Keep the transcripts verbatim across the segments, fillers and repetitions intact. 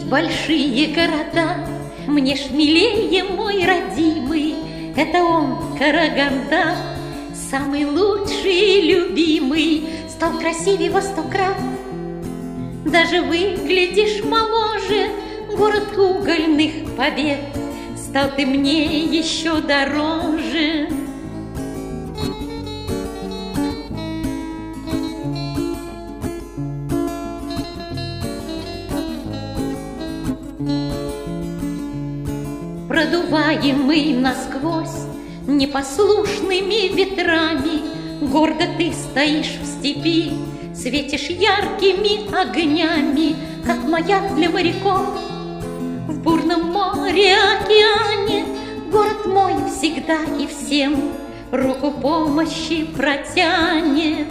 большие города, мне ж милее мой родимый, это он, Караганда, самый лучший и любимый, стал красивее во сто крат. Даже выглядишь моложе, город угольных побед, стал ты мне еще дороже. Продуваемый насквозь непослушными ветрами, гордо ты стоишь в степи, светишь яркими огнями, как маяк для моряков. В бурном море, океане город мой всегда и всем руку помощи протянет.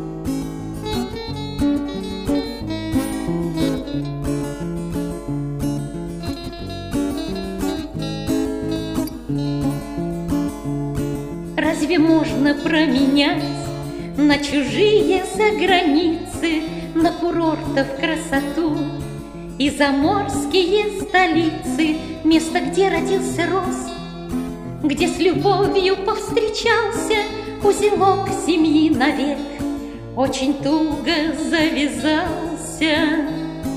Разве можно променять на чужие заграницы, на курортов красоту и заморские столицы, место, где родился, рос, где с любовью повстречался, узелок семьи навек очень туго завязался.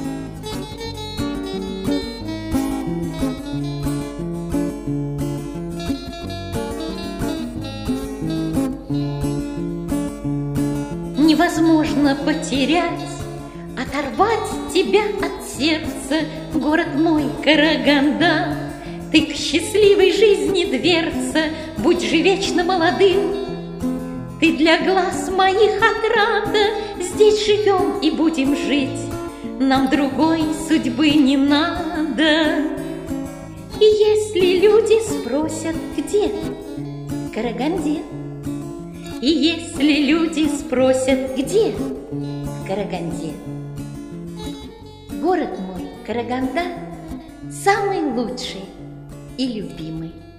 Невозможно потерять, оторвать тебя от сердца, город мой, Караганда. Ты к счастливой жизни дверца, будь же вечно молодым. Ты для глаз моих отрада, здесь живем и будем жить, нам другой судьбы не надо. И если люди спросят, где? В Караганде. И если люди спросят, где? В Караганде. Город мой, Караганда, самый лучший и любимый.